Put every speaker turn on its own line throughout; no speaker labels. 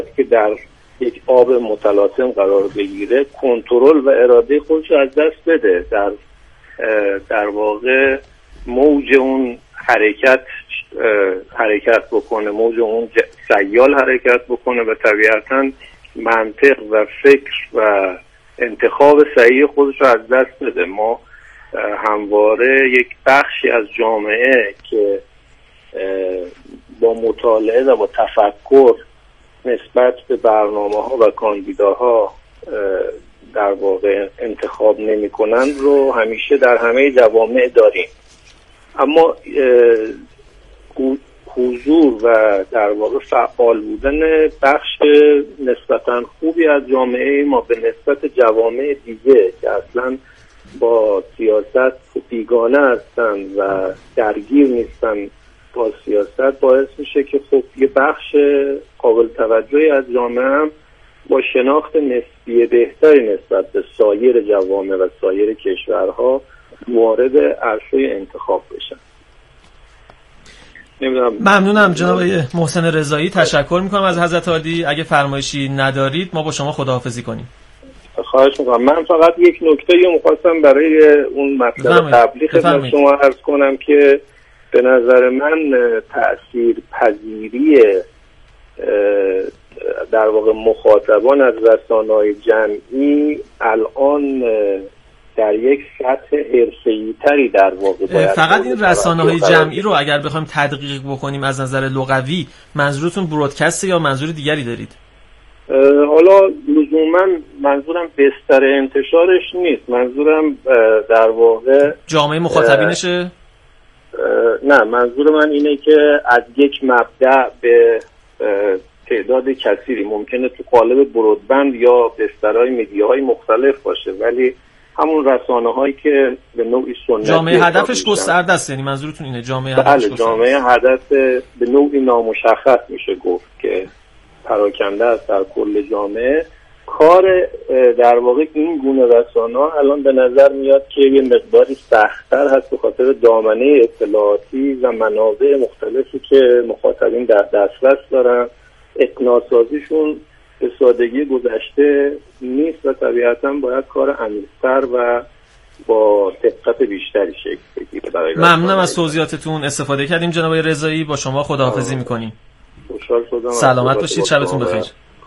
که در یک آب متلاطم قرار بگیره کنترل و اراده خودش از دست بده، در واقع موج اون حرکت بکنه، موج اون سیال حرکت بکنه و طبیعتاً منطق و فکر و انتخاب صحیح خودش رو از دست بده. ما همواره یک بخشی از جامعه که با مطالعه و با تفکر نسبت به برنامه‌ها و کاندیداها در واقع انتخاب نمی‌کنند رو همیشه در همه جوامع داریم، اما حضور و در واقع فعال بودن بخش نسبتاً خوبی از جامعه ما به نسبت جوامع دیگه که اصلاً با سیاست بیگانه هستن و درگیر نیستن با سیاست، باعث میشه که خب یه بخش قابل توجهی از جامعه هم با شناخت نسبی بهتری نسبت به سایر جوامع و سایر کشورها وارد عرصه انتخاب بشن.
ممنونم جناب محسن رضایی، تشکر میکنم از حضرت عالی. اگه فرمایشی ندارید ما با شما خداحافظی کنیم.
خواهش میکنم. من فقط یک نکته رو میخواستم برای اون مطلب قبلی خدمت شما عرض کنم که به نظر من تأثیر پذیری در واقع مخاطبان از رسانه‌های جمعی الان در یک سطح حرفه‌ای تری در واقع باید
فقط این رسانه‌های جمعی رو اگر بخوایم تدقیق بکنیم از نظر لغوی منظورتون برودکست یا منظور دیگری دارید؟
حالا لزوما منظورم بستر انتشارش نیست، منظورم در واقع
جامعه مخاطبینشه.
نه، منظور من اینه که از یک مبدأ به تعداد کثیری ممکنه تو قالب برودبند یا بسترهای مدیاهای مختلف باشه، ولی همون رسانه‌هایی که به نوعی سنتی
جامعه هدفش گسترده است، یعنی منظورتون اینه جامعه هدفش گسترده؟
جامعه هدف به نوعی نامشخص میشه گفت که پراکنده است در کل جامعه. کار در واقع این گونه رسانه‌ها الان به نظر میاد که یه مقداری سخت‌تر هست به خاطر دامنه اطلاعاتی و منابع مختلفی که مخاطبین در دسترس دارن. اقناع‌سازیشون به سادگی گذشته نیست و طبیعتاً باید کار عمیق‌تر و با دقت بیشتری شکل بگیره.
ممنونم از توضیحاتتون، استفاده کردیم. جناب رضایی با شما خداحافظی می‌کنیم.
خوشحال شدم.
سلامت باشید، شبتون بخیر.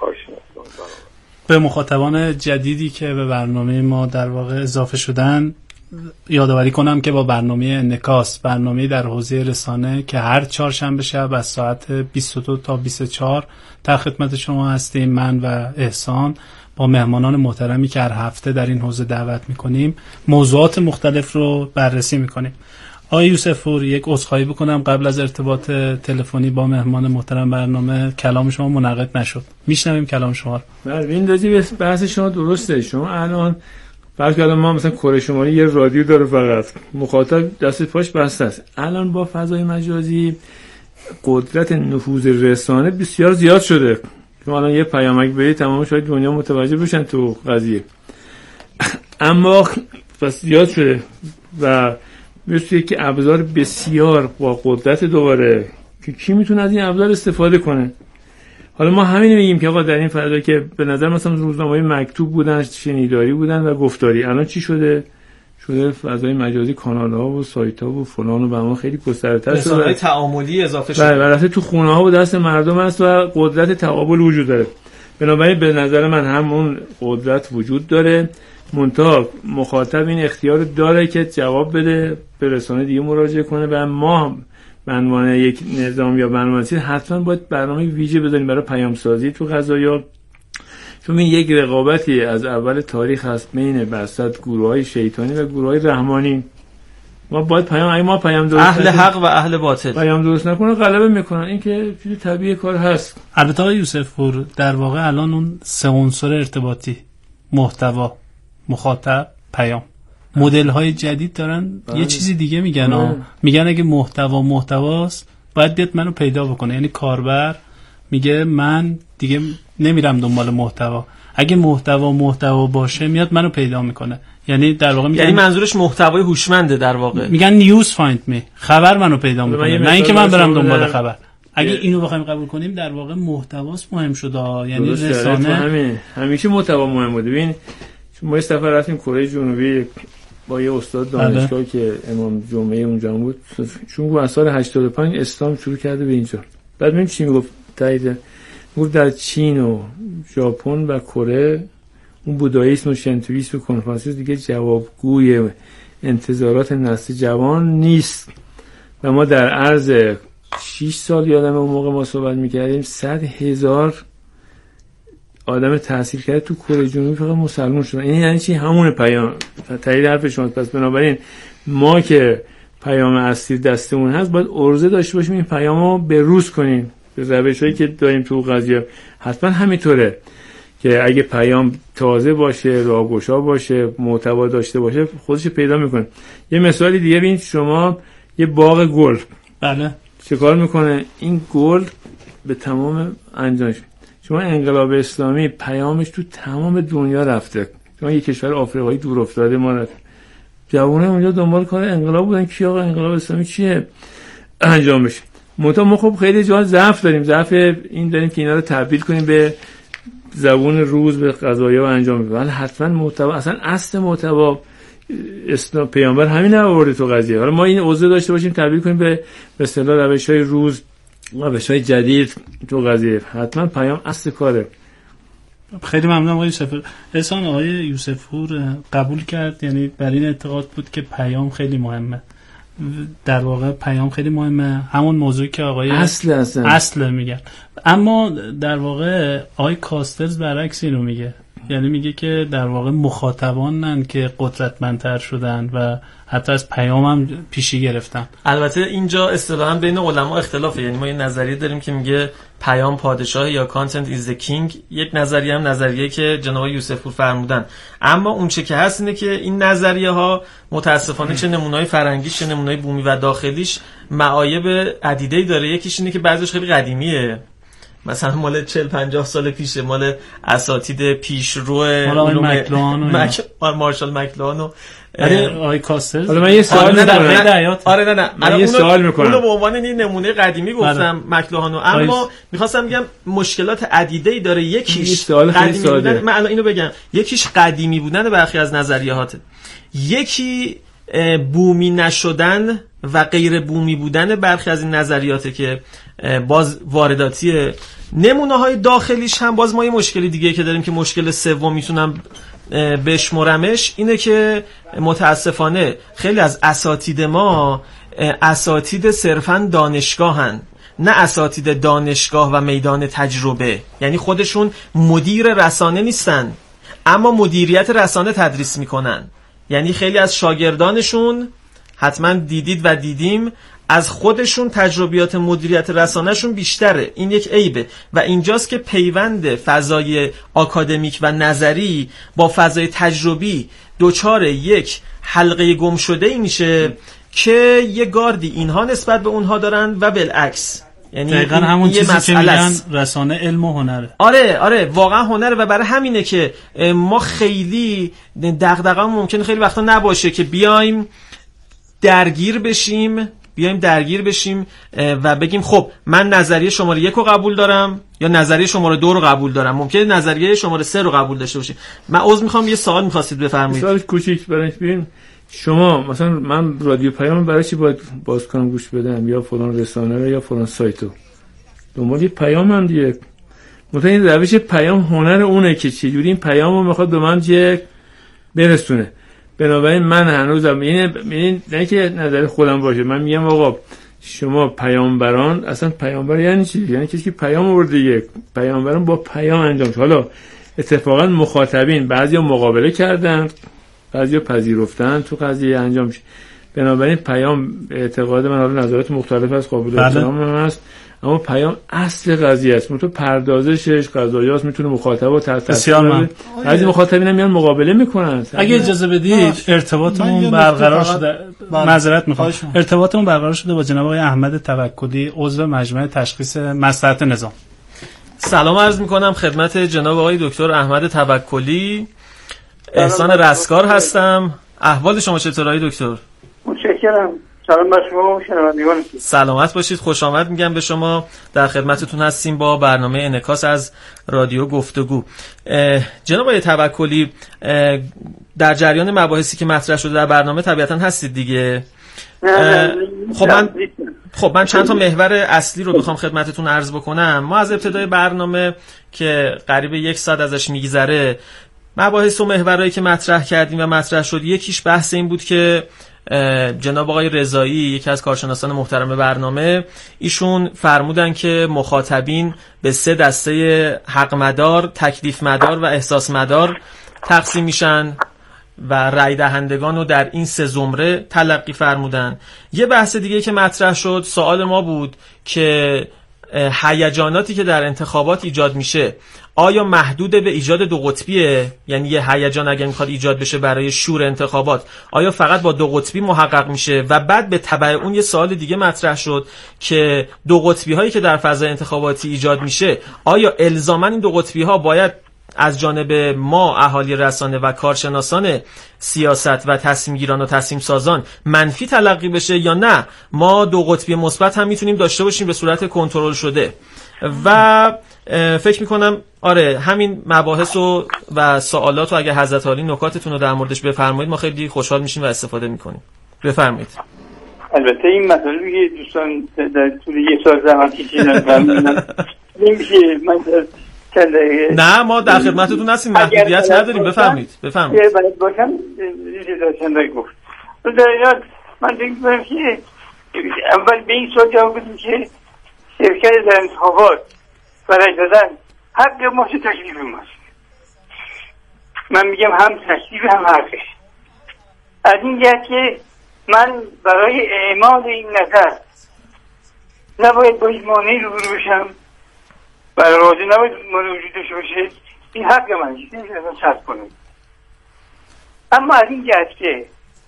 به مخاطبان جدیدی که به برنامه ما در واقع اضافه شدن یادآوری کنم که با برنامه انعکاس، برنامه در حوزه رسانه که هر چهارشنبه شب از ساعت 22 تا 24 در خدمت شما هستیم، من و احسان با مهمانان محترمی که هر هفته در این حوزه دعوت میکنیم موضوعات مختلف رو بررسی میکنیم. آقای یوسف پور، یک عذرخواهی بکنم قبل از ارتباط تلفنی با مهمان محترم برنامه کلام شما منعقد نشد. میشنویم کلام شما رو.
بله، این راجع به بحث شما درسته. شما الان بلکه الان ما مثلا کره شمالی یه رادیو داره، فقط مخاطب دست پاش بسته است. الان با فضای مجازی قدرت نفوذ رسانه بسیار زیاد شده. شما الان یه پیامک بدید تمام شاید دنیا متوجه بشن تو قضیه. اما بس زیاد شده و مثل که ابزار بسیار با قدرت دوباره که کی میتونه از این ابزار استفاده کنه. حالا ما همین میگیم که آقا در این فضا که به نظر مثلا روزنامه‌های مکتوب بودن، شنیداری بودن و گفتاری، الان چی شده فضای مجازی، کانال‌ها و سایت‌ها و فلان و بهمان خیلی گسترده‌تر شده،
رسانه‌های تعاملی اضافه شده.
بله، البته تو خونه‌ها و دست مردم است و قدرت تقابل وجود داره. بنابراین به نظر من هم اون قدرت وجود داره، منتها مخاطب این اختیار داره که جواب بده، به رسانه دیگه مراجعه کنه و ما به عنوان یک نظام یا برنامه‌نویس حتما باید برنامه ویژه بذاریم برای پیام‌سازی تو قضایا، چون این یک رقابتی از اول تاریخ هست بین بسط گروه‌های شیطانی و گروه‌های رحمانی. ما باید ما پیام درست
اهل حق و اهل باطل
پیام درست نکنه غلبه میکنن. این که چیز طبیعی کار هست.
البته آقای یوسف پور در واقع الان اون سه عنصر ارتباطی، محتوا، مخاطب، پیام، مدل‌های جدید دارن یه چیزی دیگه میگن میگن اگه محتواست باید بیاد منو پیدا بکنه. یعنی کاربر میگه من دیگه نمیرم دنبال محتوا، اگه محتوا باشه میاد منو پیدا میکنه. یعنی در واقع
یعنی منظورش محتوای هوشمنده. در واقع
میگن نیوز فایند می، خبر منو پیدا میکنه، نه اینکه من برم دنبال خبر. اگه اینو بخوایم قبول کنیم در واقع محتواست مهم شده، یعنی رسانه
همیشه محتوا مهم بوده. ببین ما یه سفر رفتیم کره جنوبی با یه استاد دانشگاه که امام جمعه اونجا بود، چون از سال 85 اسلام شروع کرده به اینجا. بعد ببین چی میگفت تایید، گفت در چین و ژاپن و کره اون بوداییسم و شنتویسم و کنفوسیوس دیگه جوابگوی انتظارات نسل جوان نیست و ما در عرض 6 سال یادم اون موقع ما صحبت میکردیم 100,000 آدم تحصیل کرده تو کره جنوبی فقط مسلمان شدن. این یعنی چی؟ همون پیام تایید حرف شما. پس بنابراین ما که پیام اصلی دستمون هست باید عرضه داشته باشیم این پیامو بروز کنیم به روشایی که داریم تو قضیه. حتما همینطوره که اگه پیام تازه باشه، راهگشا باشه، محتوا داشته باشه، خودش پیدا میکنه. یه مثالی دیگه ببین، شما یه باغ گل،
بله،
چه کار میکنه این گل به تمام انجامش. شما انقلاب اسلامی پیامش تو تمام دنیا رفته. شما یه کشور آفریقایی دور افتاده ما رفت، جوانه اونجا دنبال کار انقلاب بودن که آقا انقلاب اسلامی چیه انجام بشه. ما خب خیلی جا ضعف داریم، ضعف این داریم که اینا رو تبدیل کنیم به زبون روز، به قضایا و انجام بدیم. ولی حتما محتوا، اصلا اصل محتوا اسلام پیامبر همین آورده تو قضیه. حالا ما این عضو داشته باشیم تبدیل کنیم به اصطلاح روش‌های روز، روش‌های جدید تو قضیه. حتما پیام اصل کاره.
خیلی ممنونم آقای یوسفپور. احسان آقای یوسفپور قبول کرد، یعنی بر این اعتقاد بود که پیام خیلی مهمه. در واقع پیام خیلی مهمه، همون موضوعی که آقای اصل میگه. اما در واقع آقای کاستلز برعکس اینو میگه، یعنی میگه که در واقع مخاطبانن که قدرتمندتر شدن و حتی از پیام هم پیشی گرفتن.
البته اینجا اصطلاحاً بین علما اختلافه، یعنی ما یه نظریه داریم که میگه پیام پادشاه یا content is the king، یک نظریه هم نظریه که جناب یوسفپور فرمودن. اما اون چه که هست اینه که این نظریه ها متاسفانه چه نمونه‌های فرنگیش چه نمونه‌های بومی و داخلیش معایب عدیده‌ای داره. یکیش اینه که بعضیش خیلی قدیمیه، مثلا مال 40-50 سال پیشه، مال اساتید پیشرو علوم مارشال مکلوهان و
آقای کاستلز.
حالا من یه سوال می‌کنم.
آره نه
من یه سوال می‌کنم.
اونو به عنوان این نمونه قدیمی گفتم مکلوهانو، اما می‌خواستم بگم مشکلات عدیده‌ای داره. یکیش قدیمی بودن، من الان اینو بگم، یکیش قدیمی بودن برخی از نظریه‌هاته، یکی بومی نشدن و غیر بومی بودن برخی از این نظریاته که باز وارداتیه. نمونه‌های داخلیش هم باز ما یه مشکلی دیگه که داریم که مشکل سوم میتونم بشمرمش اینه که متاسفانه خیلی از اساتید ما اساتید صرفاً دانشگاهن، نه اساتید دانشگاه و میدان تجربه. یعنی خودشون مدیر رسانه نیستن اما مدیریت رسانه تدریس میکنن. یعنی خیلی از شاگردانشون حتما دیدید و دیدیم از خودشون تجربیات مدیریت رسانهشون بیشتره. این یک عیبه و اینجاست که پیوند فضای آکادمیک و نظری با فضای تجربی دوچار یک حلقه گم شده ای میشه که یه گاردی اینها نسبت به اونها دارن و بالعکس. یعنی
دقیقاً همون چیزی که میگن رسانه علم و هنره.
آره واقعا هنره و برای همینه که ما خیلی دغدغه‌مون ممکنه خیلی وقتا نباشه که بیایم درگیر بشیم و بگیم خب من نظریه شماره 1 رو قبول دارم یا نظریه شماره 2 رو قبول دارم. ممکنه نظریه شماره 3 رو قبول داشته باشیم. من عذر میخوام، یه سوال می‌خواستید بفرمایید.
سوال کوچیک برای ببین، شما مثلا من رادیو پیام برای چی باید باز کنم گوش بدم یا فلان رسانه یا فلان سایتو؟ دنبال یه پیام هم دیگه. متأسفانه روش پیام هنر اونه که چجوری این پیامو میخواد به من برسونه. بنابراین من هنوزم این نه که نظر خودم باشه، من میگم آقا شما پیامبران، اصلا پیامبر یعنی چی؟ یعنی کسی که پیام آورده دیگه. پیامبران با پیام انجام شد. حالا اتفاقا مخاطبین بعضیا مقابله کردن، بعضیا پذیرفتن تو قضیه انجام شد. بنابراین پیام اعتقاد من، حالا نظرات مختلف از قابل احترام هست، اما پیام اصل قضیه است. تو پردازشش قضایاست، میتونه مخاطب رو
بسیار
بعضی مخاطبین هم میان مقابله میکنن.
اگه اجازه بدید ارتباطمون برقرار شده، معذرت میخوام، ارتباطمون برقرار شده با جناب آقای احمد توکلی، عضو مجمع تشخیص مصلحت نظام.
سلام عرض میکنم خدمت جناب آقای دکتر احمد توکلی. احسان رستگار هستم. احوال شما چطور آقای دکتر؟
متشکرم. سلام بر شما شنوندگان.
سلامت باشید، خوش آمد میگم به شما. در خدمتتون هستیم با برنامه انعکاس از رادیو گفتگو. جناب آقای توکلی، در جریان مباحثی که مطرح شده در برنامه طبیعتا هستید دیگه. خب من چند تا محور اصلی رو بخوام خدمتتون عرض بکنم. ما از ابتدای برنامه که قریب 1 ساعت ازش میگذره، مباحث و محورایی که مطرح کردیم و مطرح شد، یکیش بحث این بود که جناب آقای رضایی، یکی از کارشناسان محترم برنامه، ایشون فرمودن که مخاطبین به 3 دسته حق مدار، تکلیف مدار و احساس مدار تقسیم میشن و رای دهندگان رو در این 3 زمره تلقی فرمودن. یه بحث دیگه که مطرح شد، سوال ما بود که هیجاناتی که در انتخابات ایجاد میشه آیا محدود به ایجاد 2 قطبیه؟ یعنی یه هیجان اگر میخواد ایجاد بشه برای شور انتخابات، آیا فقط با 2 قطبی محقق میشه؟ و بعد به تبع اون یه سوال دیگه مطرح شد که 2 قطبی هایی که در فضای انتخاباتی ایجاد میشه، آیا الزاما این 2 قطبی ها باید از جانب ما اهالی رسانه و کارشناسان سیاست و تصمیم گیران و تصمیم سازان منفی تلقی بشه، یا نه ما 2 قطبی مثبت هم میتونیم داشته باشیم به صورت کنترل شده؟ و فکر میکنم آره همین مباحث و سوالات رو اگه حضرت عالی نکاتتون رو در موردش بفرمایید ما خیلی خوشحال میشیم و استفاده میکنیم. بفرمایید.
البته این مطالبی که دوستان در طول 1 سال زحمت کشیدن نمیشه من
نه ما در خدمتتون هستیم، محدودیت نداریم. بفرمایید.
بلد باشم چند دقیقه گفت. در من فکر می‌کنم که اول به این سوال جواب بدیم که شرکت در انتخابات برای دادن حق ما چه تکلیف ماست. من میگم هم تکلیف هم حقش. از این جهت که من برای اعمال این نظر نباید با این مانعی روبرو بشم، برای راضی نباید مانع وجود داشته باشه. این حق من نیست، نمیشه ازم سلب کنم. اما از این جهت که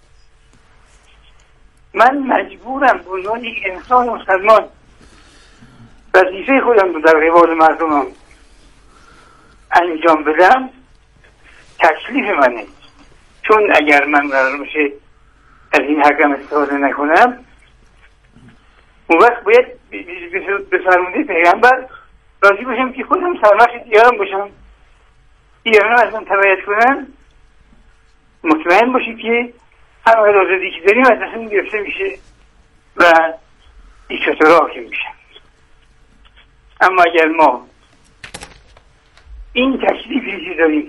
من مجبورم به عنوان یک انسان مسلمان وظیفه خودم رو در قبال مردمم انجام بدم، تکلیف منه. چون اگر من قرار باشه از این حقم استفاده نکنم، اون وقت باید به فرموده پیغمبر راضی باشم که خودم سرنخ دیگران باشم، دیگران از من تبعیت کنن، مطمئن باشید که همه آزادی که داریم از دستمون گرفته میشه و دیکتاتورها حاکم میشن. اما اگر ما این تکلیفی که داریم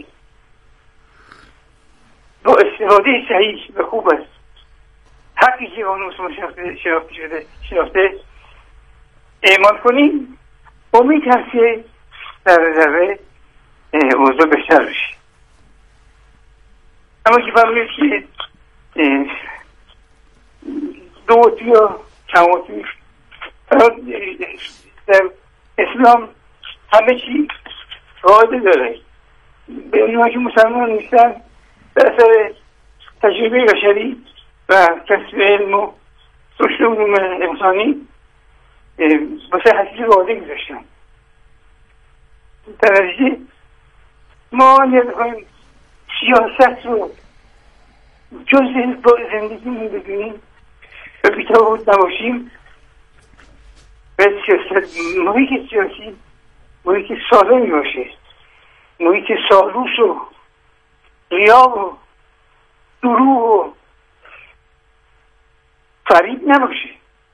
با استفاده صحیح و خوب است، حقی که قانون شناخته اعمال کنیم، امید هست که در ذره اوضاع بهتر بشه. اما که فرمودید که 2 قطبی یا چند قطبی، در اسلام همه چی قاعده داره. به اونها که مسلمان نیستن به اثر تجربه بشری و کسب علم و رشد علوم انسانی واسه حسیس قاعده گذاشتن. در نتیجه ما نمیخوایم سیاست رو جز زندگیمون بدونیم و بی‌تفاوت نباشیم. و سیاست محیط سیاسی محیط سالمی باشه، محیط سالوس و ریا و دروغ و فریب نباشه.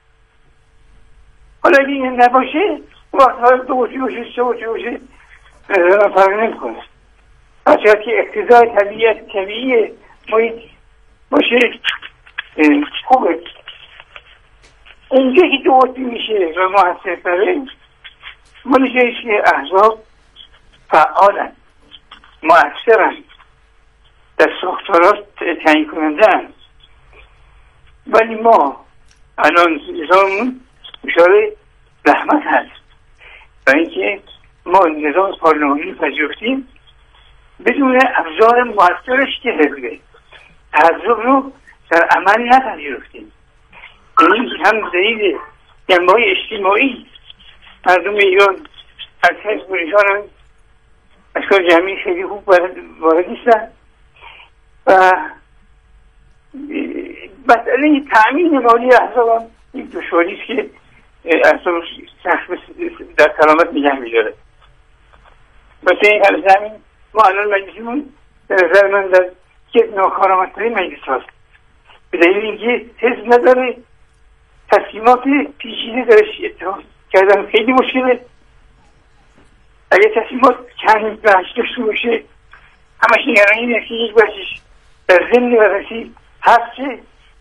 حالا اگه این نباشه وقت های 2 قطبی باشه 3 قطبی باشه فرق نمی‌کنه. هرچند که اقتضای طبیعی محیط باشه خوبه. اونجا که 2 قطبی میشه و مؤثر تره مال جاییست که احزاب فعالن، مؤثرن، در ساختارات تعیین کننده‌اند. ولی ما الان نظاممون دچار زحمت هست و اینکه ما نظام پارلمانی پذیرفتیم بدون ابزار مؤثرش که حزبه تحزب رو در عمل نپذیرفتیم. این هم دلیل جنبه‌های اجتماعی مردم ایران از حزب و نشان اشکال جمعی خیلی خوب وارد نیستن و مسئله تأمین مالی احزاب هم این دشواری است که احزاب سخت در سلامت نگه می‌داره. واسه این حال زمین ما الان مجلسمون به نظر من در یک ناکارآمدترین مجلس هست، به دلیل اینکه حزب نداره، تصمیمات پیچیده درش اتخاذ کردن خیلی مشکله. اگه تصمیمات چند بخش داشته باشه همش نگرانی اینه که یک بخشش در ضمن بررسی حبسه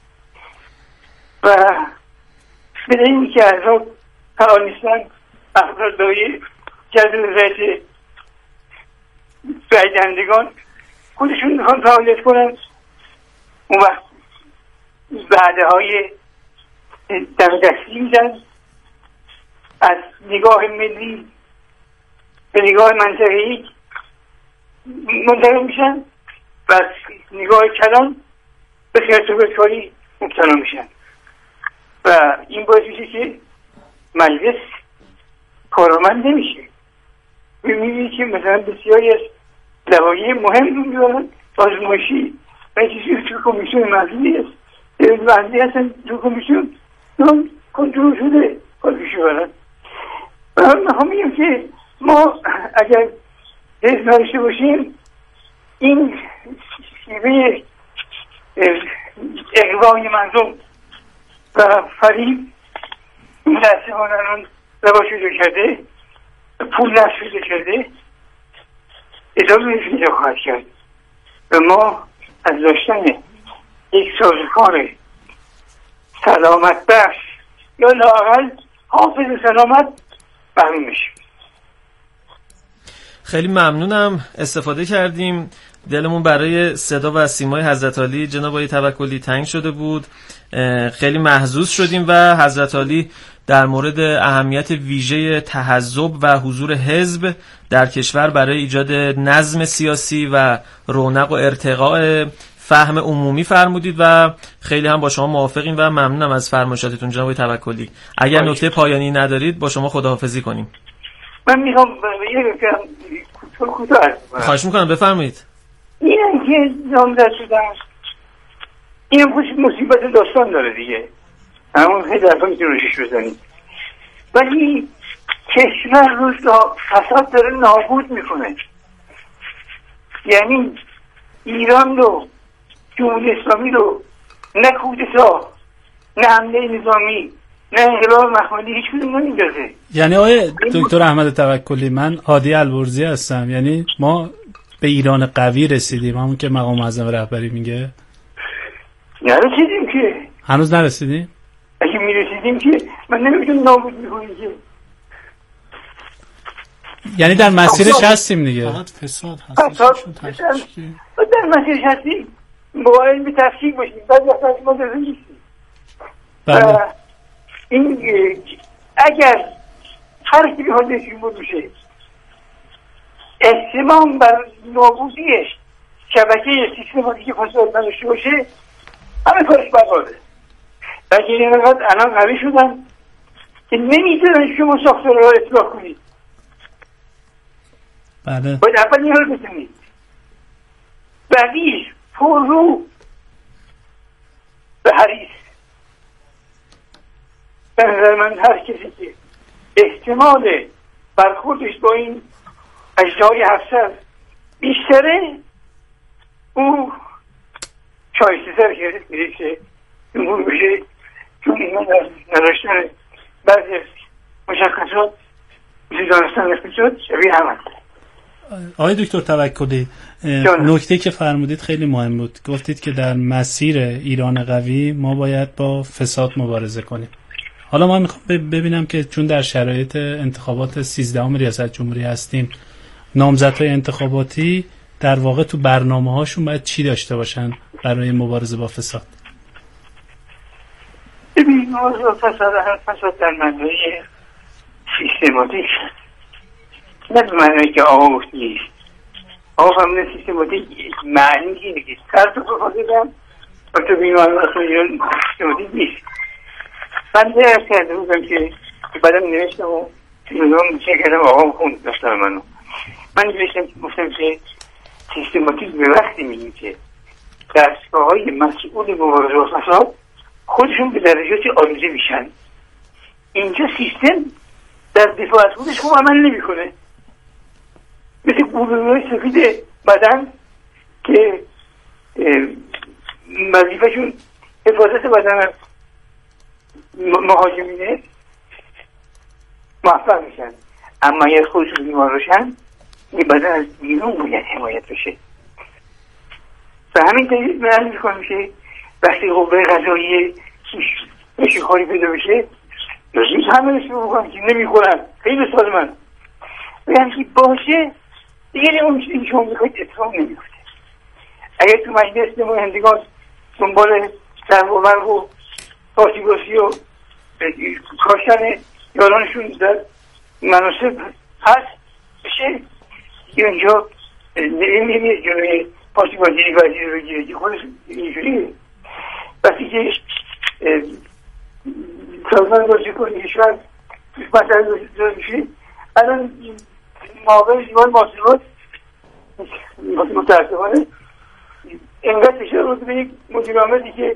و به دلیل اینکه احزاب فعال نیستن، افراد دارای جذب رضایت رای دهندگان خودشون میخوان فعالیت کنن، اون وقت وعده های دم دستی میدن، از نگاه ملی به نگاه منطقه‌ای منتقل میشن و از نگاه کلان به خیرتوبرکاری مبتلا میشن و این باعث میشه که مجلس کارآمد نمیشه. میبینی که مثلا بسیاری از لوایح مهم رو میبرن آزمایشی و این چیزی تو کمیسیون محلی هست، محلی هستن تو کمیسیون نام کنترل شده کارشو برن و من میگم که ما اگر حزب نداشته باشیم این شیوه اغوای مردم و فریب متاسفانه الان رواج پیدا کرده، پول نصب پیدا کرده، ادامه پیدا خواهد کرد و ما از داشتن یک سازوکار سلامت بخش یا لااقل حافظ سلامت محروم میشیم.
خیلی ممنونم، استفاده کردیم، دلمون برای صدا و سیمای حضرت علی جناب آقای توکلی تنگ شده بود، خیلی محظوظ شدیم و حضرت علی در مورد اهمیت ویژه تحزب و حضور حزب در کشور برای ایجاد نظم سیاسی و رونق و ارتقاء فهم عمومی فرمودید و خیلی هم با شما موافقیم و ممنونم از فرمایشاتتون جناب آقای توکلی. اگر نکته پایانی ندارید با شما خداحافظی کنیم.
من میخوام یه کوتاه
خواهش میکنم بفرمایید.
این که نامزد شدن این هم مصیبت داستان داره دیگه، همون خیلی درفا میتونی روشش بزنید، ولی کشور روش فساد داره نابود میکنه. یعنی ایران رو، جمهوری اسلامی رو، نه کودتا، نه حمله نظامی، نه انقلاب مخملی هیچ کدوم نمیندازه.
یعنی آقای دکتر احمد توکلی، من هادی البرزی هستم، یعنی ما به ایران قوی رسیدیم، همون که مقام معظم رهبری میگه؟
نرسیدیم که.
هنوز نرسیدیم؟
اگه میرسیدیم که من نمیتونم نابود میکنیم که.
یعنی در مسیرش هستیم دیگه.
فساد
در مسیرش هستیم، باید به تفکیک باشیم، بعد وقت ما درست نیستیم. این اگر هر کی بخواد نشون بشه احتمام بر نابودیش شبکه سیستماتیک فساد نداشته باشه، همه کارش برباده. بلکه این وقت الان قوی شدن که نمیتونن شما ساختار رو اصلاح کنید.
بله.
باید اول این رو بزنید، بعدیش پر رو به حریص. به نظر من هر کسی که احتمال برخوردش با این اجزای افسر بیشتره، او شایسته تر که جمهور بشه، چون من نداشتن بعضی از مشخصات مثل دانستن اقتصاد شبیه هم هست.
آقای دکتر توکلی، نکته که فرمودید خیلی مهم بود، گفتید که در مسیر ایران قوی ما باید با فساد مبارزه کنیم. حالا ما میخوام ببینم که چون در شرایط انتخابات 13 ریاست جمهوری هستیم، نامزدهای انتخاباتی در واقع تو برنامه هاشون باید چی داشته باشن برای مبارزه با فساد؟
ببین موضوع فساد در معنای سیستماتیک، نه به معنی که آقا نیست. آقا فهمونه سیستماتیک معنی اینه که سر تو بخواهدم و تو بیمار اصلا ایران سیستماتیک نیست. من درست کرده بودم که بعدم نوشتم و نظام چه کردم آقا خوند داشتم من نوشتم که گفتم که سیستماتیک به وقتی میگیم که دستگاه‌های مسئول مبارزه با فساد خودشون به درجات عالی میشن. اینجا سیستم در دفاع از خودش خوب عمل نمیکنه، مثل گروه‌های سفید بدن که وظیفه‌شون حفاظت بدن از مهاجمینه موفق میشن، اما اگر خودشون بیمار روشن این بدن از بیرون باید حمایت بشه. و همین دلیل معلوم میکنم که وقتی قوه قضاییه نشوخواری پیدا بشه روزیز همه نشون بکنم که نمیخورن خیلی سال من بگم که باشه دیگه اون چیزی که شما میخواید اتفاق نمیفته. اگر تو مجلس نمایندگان دنبال سربرق و پاسیباسی و کاشتن یارانشون در مناسب هست بشه که اونجا نمیه جلوی پاسیباسی وزیر رو بگیره که خودش اینجوریه. وقتی که سازمان بازی کنی کشور مسئله داشته میشه، الان معاون دیوان محاسبات متاسفانه اینقدر فشار بود به یک مدیر عاملی که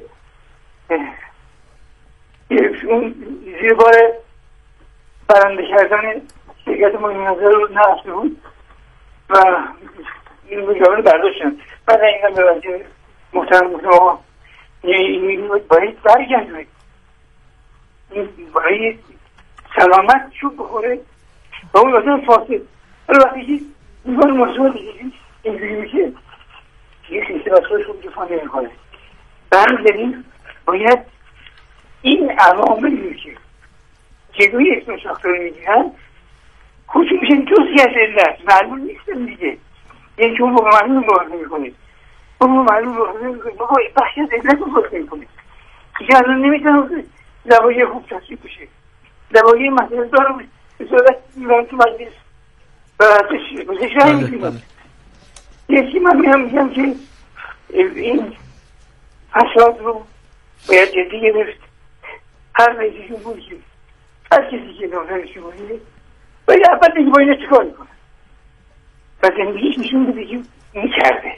اون زیر بار برنده کردن شرکت مهم نظر رو نرفته بود و این مدیر عامل برداشتن. بعد اینقدر به وزیر محترم گفتم آقا این باید برگردوید، این باید سلامت چوب بخوره و اون واسه فاسد. ولی وقتی که دیوان محاسبات اینجوری میشه یه سیستم از خودش رو دفاع نمی‌کنه. به همین دلیل باید این عواملی که جلوی اسم ساختار میگیرن خودشون میشن جزئی از علت، معلوم نیستن دیگه. یعنی شما با معلوم باید نمی‌کنید، با معلوم باید نمی‌کنید، با بخشی از علت رو باید نمی‌کنید که الان نمی‌تونه زوایای خوب تصویب بشه. زوایای مسئله دارم به صورت میرن تو مجلس و بزش رای می‌کنید. یکی من میگم که این فساد رو باید جدی گرفت. هر رئیس جمهوری که هر کسی که نظرش جمهوریه باید اول دیگه با اینه چیکار میکنه و زندگیش نشون بده که میکرده.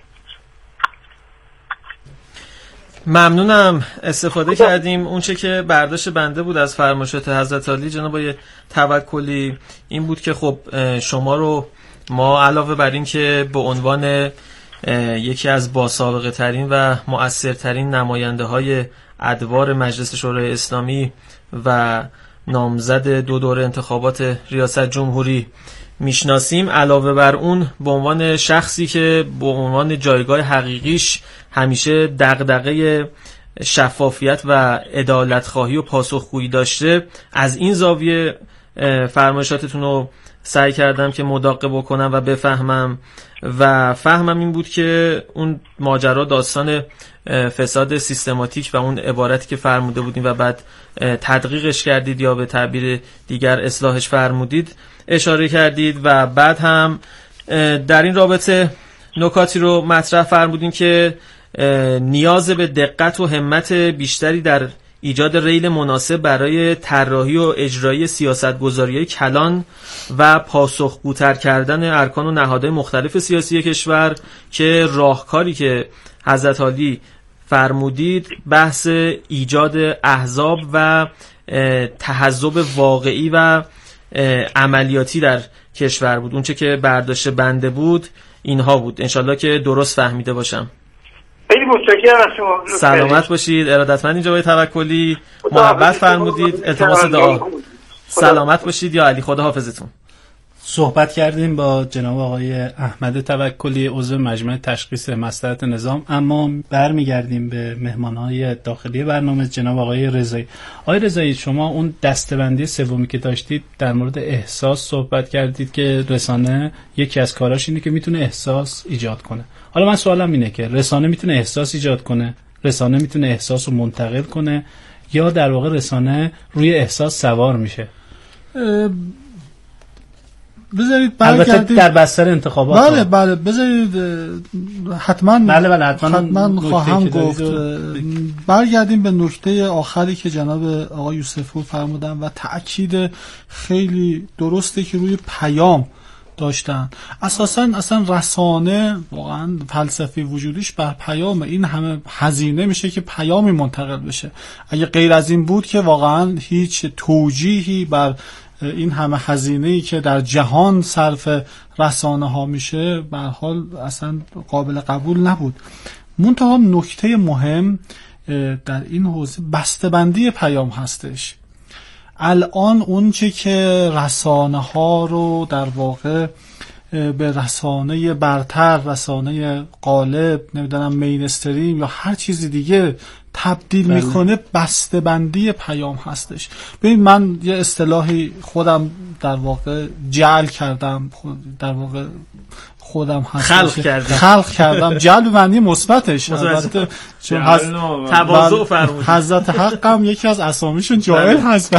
ممنونم استفاده کردیم. اون چه که برداشت بنده بود از فرمایشات حضرت عالی جناب آقای توکلی این بود که خب شما رو ما علاوه بر این که به عنوان یکی از باسابقه ترین و مؤثرترین نماینده های ادوار مجلس شورای اسلامی و نامزد دو دوره انتخابات ریاست جمهوری میشناسیم، علاوه بر اون به عنوان شخصی که به عنوان جایگاه حقیقیش همیشه دغدغه شفافیت و عدالت خواهی و پاسخگویی داشته، از این زاویه فرمایشاتتون رو سعی کردم که مداقه بکنم و بفهمم و فهمم این بود که اون ماجرا داستان فساد سیستماتیک و اون عبارتی که فرموده بودیم و بعد تدقیقش کردید یا به تعبیر دیگر اصلاحش فرمودید اشاره کردید و بعد هم در این رابطه نکاتی رو مطرح فرمودین که نیاز به دقت و همت بیشتری در ایجاد ریل مناسب برای طراحی و اجرایی سیاست‌گذاری کلان و پاسخگوتر کردن ارکان و نهادهای مختلف سیاسی کشور که راهکاری که حضرت عالی فرمودید بحث ایجاد احزاب و تحزب واقعی و عملیاتی در کشور بود. اونچه که برداشت بنده بود اینها بود. انشالله که درست فهمیده باشم.
خیلی متشکرم از شما.
سلامت باشید. ارادتمند اینجا آقای توکلی محبت فرمودید. التماس دعا. سلامت باشید یا علی. خدا حافظتون.
صحبت کردیم با جناب آقای احمد توکلی عضو مجمع تشخیص مصلحت نظام، اما برمیگردیم به مهمانهای داخلی برنامه جناب آقای رضایی. آقای رضایی، شما اون دسته‌بندی سومی که داشتید در مورد احساس صحبت کردید که رسانه یکی از کاراش اینه که میتونه احساس ایجاد کنه. حالا من سوالم اینه که رسانه میتونه احساس ایجاد کنه؟ رسانه میتونه احساس رو منتقل کنه یا در واقع رسانه روی احساس سوار میشه؟
بذارید
البته در بستر انتخابات.
بله بذارید حتما حتما خواهم گفت. برگردیم به نکته آخری که جناب آقای یوسفپور فرمودن و تأکید خیلی درسته که روی پیام داشتن. اصلا رسانه واقعا فلسفی وجودیش بر پیام، این همه هزینه میشه که پیامی منتقل بشه. اگه غیر از این بود که واقعا هیچ توجیهی بر این همه هزینه‌ای که در جهان صرف رسانه ها میشه به هر حال اصلا قابل قبول نبود. منتها نکته مهم در این حوزه بسته‌بندی پیام هستش. الان اونچه که رسانه ها رو در واقع به رسانه برتر، رسانه غالب، نمیدونم مینستریم یا هر چیزی دیگه تبدیل میکنه بسته‌بندی پیام هستش. ببین من یه اصطلاحی خودم در واقع جعل کردم، در واقع خودم خلق کردم جعل به معنی مثبتش، البته چون
تواضع فرمودید
حضرت حقم یکی از اسامیشون جاهل هست.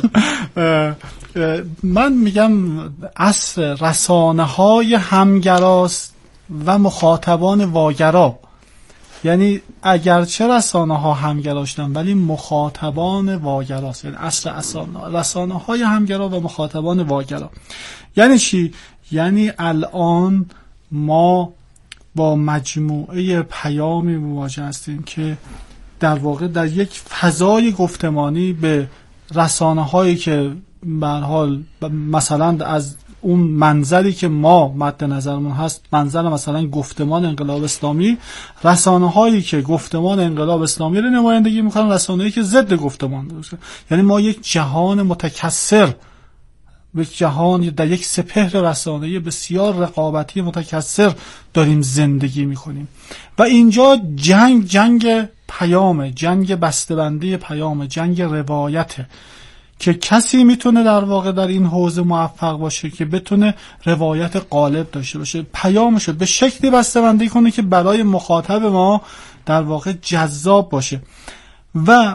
من میگم اصل رسانه‌های همگراست و مخاطبان واگرا. یعنی اگرچه رسانه‌ها همگراشتن ولی مخاطبان واگراست. یعنی اصل رسانه‌های همگرا و مخاطبان واگرا. یعنی چی؟ یعنی الان ما با مجموعه پیامی مواجه هستیم که در واقع در یک فضای گفتمانی به رسانه‌هایی که به هر حال مثلا از اون منظری که ما مد نظرمون هست، منظر مثلا گفتمان انقلاب اسلامی، رسانه‌هایی که گفتمان انقلاب اسلامی رو نمایندگی می‌کنن، رسانه‌ای که ضد گفتمان داشته. یعنی ما یک جهان متکثر، یک جهان در یک سپهر رسانه‌ای بسیار رقابتی متکثر داریم زندگی می‌کنیم و اینجا جنگ پیام، جنگ بسته‌بندی پیام، جنگ روایته که کسی میتونه در واقع در این حوزه موفق باشه که بتونه روایت غالب داشته باشه، پیامشو به شکلی بسته‌بندی کنه که برای مخاطب ما در واقع جذاب باشه. و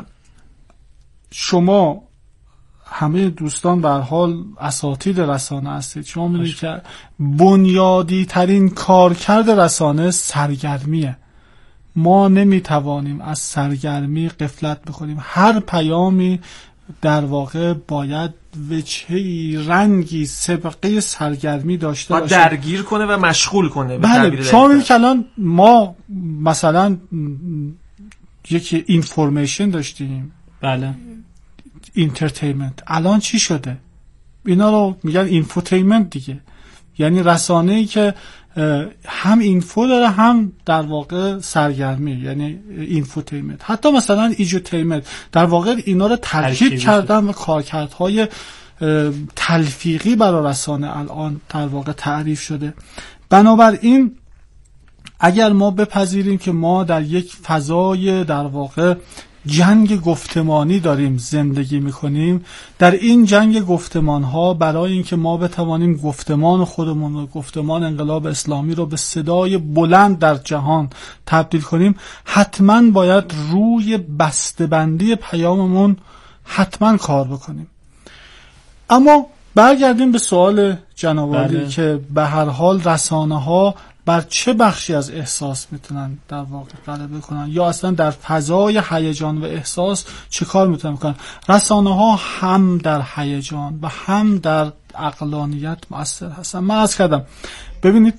شما همه دوستان به هر حال اساتید رسانه هستید، شما می‌دونید که بنیادی ترین کارکرد رسانه سرگرمیه. ما نمیتوانیم از سرگرمی غفلت بکنیم. هر پیامی در واقع باید وجهی، رنگی، سابقه سرگرمی داشته باشه،
درگیر کنه و مشغول کنه.
بله، شما می‌بینید که الان ما مثلا یک اینفورمیشن داشتیم،
بله،
اینترتینمنت، الان چی شده؟ اینا رو میگن اینفوتینمنت دیگه. یعنی رسانه‌ای که هم اینفو داره هم در واقع سرگرمی، یعنی اینفوتینمنت. حتی مثلا ایژوتینمنت، در واقع اینا رو ترکیب کردن و کارکردهای تلفیقی برای رسانه الان در واقع تعریف شده. بنابراین اگر ما بپذیریم که ما در یک فضای در واقع جنگ گفتمانی داریم زندگی میکنیم، در این جنگ گفتمان ها برای اینکه ما بتوانیم گفتمان خودمون و گفتمان انقلاب اسلامی رو به صدای بلند در جهان تبدیل کنیم، حتما باید روی بسته‌بندی پیاممون حتما کار بکنیم. اما برگردیم به سوال جناب عالی که به هر حال رسانه ها بر چه بخشی از احساس میتونن در واقع غلبه کنن، یا اصلا در فضای هیجان و احساس چه کار میتونن کنن؟ رسانه ها هم در هیجان و هم در عقلانیت مؤثر هستن. من عرض کردم ببینید،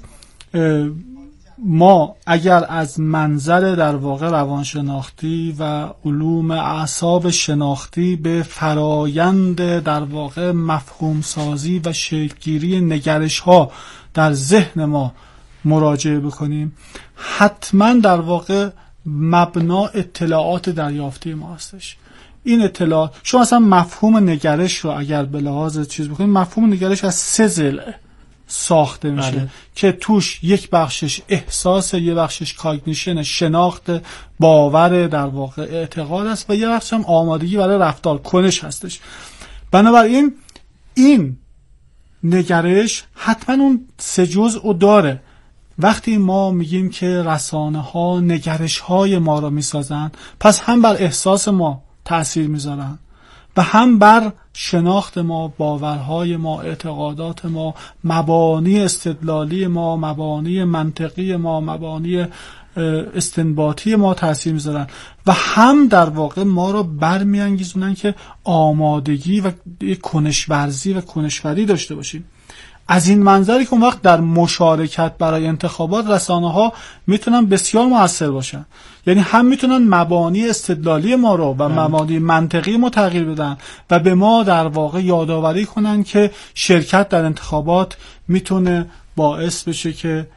ما اگر از منظر در واقع روانشناختی و علوم اعصاب شناختی به فرایند در واقع مفهوم سازی و شکل‌گیری نگرش ها در ذهن ما مراجعه بکنیم، حتما در واقع مبنا اطلاعات دریافتی ما هستش. این اطلاعات، شما مثلا مفهوم نگرش رو اگر به لحاظ چیز بکنید، مفهوم نگرش از 3 ضلع ساخته میشه که توش یک بخشش احساس، یک بخشش کاگنیشن، شناخت، باور، در واقع اعتقاد است، و یک بخشش هم آمادگی برای رفتار، کنش هستش. بنابراین این نگرش حتما اون 3 جزء داره. وقتی ما میگیم که رسانه ها نگرش های ما رو میسازن، پس هم بر احساس ما تأثیر میذارن و هم بر شناخت ما، باورهای ما، اعتقادات ما، مبانی استدلالی ما، مبانی منطقی ما، مبانی استنباطی ما تأثیر میذارن و هم در واقع ما رو برمیانگیزونن که آمادگی و کنشورزی و کنشوری داشته باشیم. از این منظری که اون وقت در مشارکت برای انتخابات رسانه‌ها میتونن بسیار موثر باشن، یعنی هم میتونن مبانی استدلالی ما رو و مبانی منطقی ما تغییر بدن و به ما در واقع یادآوری کنن که شرکت در انتخابات میتونه باعث بشه که